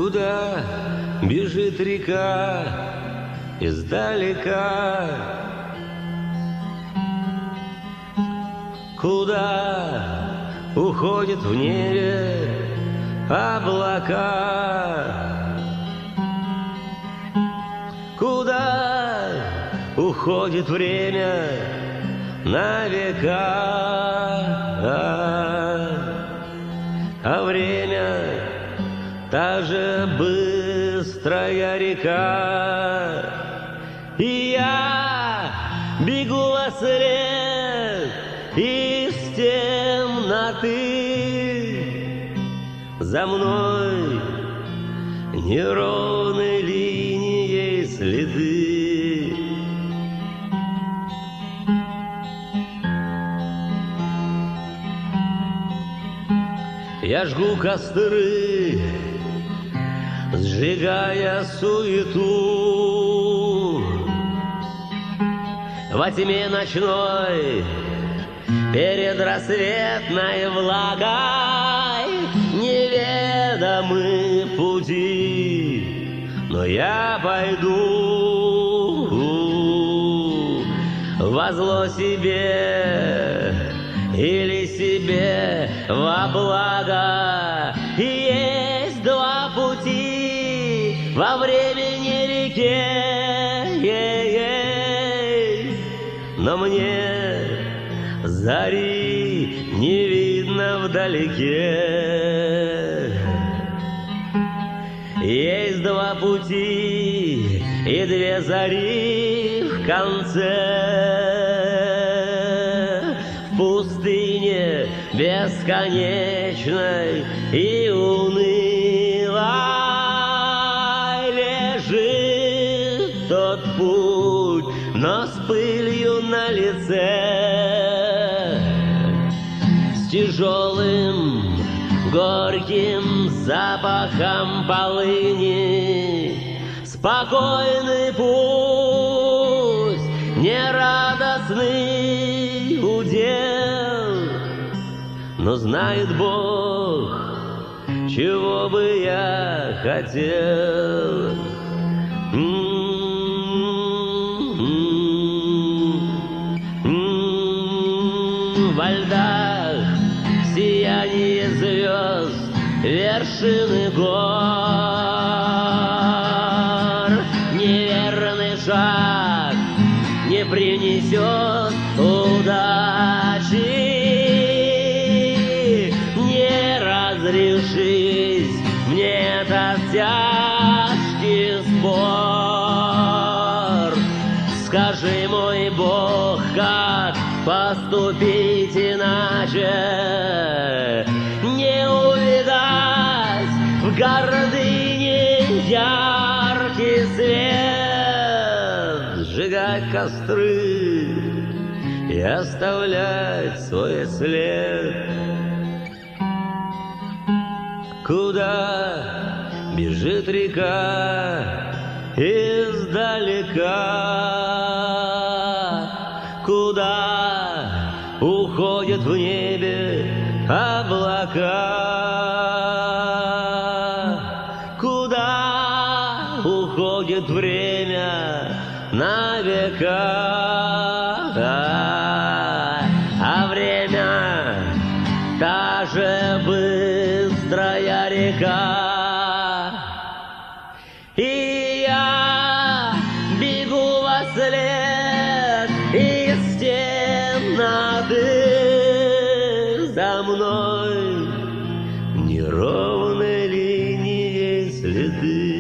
Куда бежит река издалека? Куда уходит в небе облака? Куда уходит время на века? А время та же быстрая река, и я бегу во след из темноты. За мной неровной линией следы. Я жгу костры, сжигая суету. Во тьме ночной, перед рассветной влагой, неведомы пути, но я пойду во зло себе или себе во благо. И есть два пути во времени реке, но мне зари не видно вдалеке. Есть два пути и две зари в конце, в пустыне бесконечной и унылой лежит тот путь, но с пылью на лице, с тяжелым горьким запахом полыни. Спокойный путь, нерадостный удел, но знает Бог, чего бы я хотел. Во льдах сияние звезд, вершины гор. Неверный шаг не принесет удачи. Не разрешись мне этот тяжкий спор. Скажи, мой Бог, как поступить иначе? Не увидать в гордыне яркий свет, сжигать костры и оставлять свой след. Куда бежит река издалека? Куда уходят в небе облака? Куда уходит время на века? А время та же быстрая река, и я бегу во след из темноты. За мной неровной линией следы.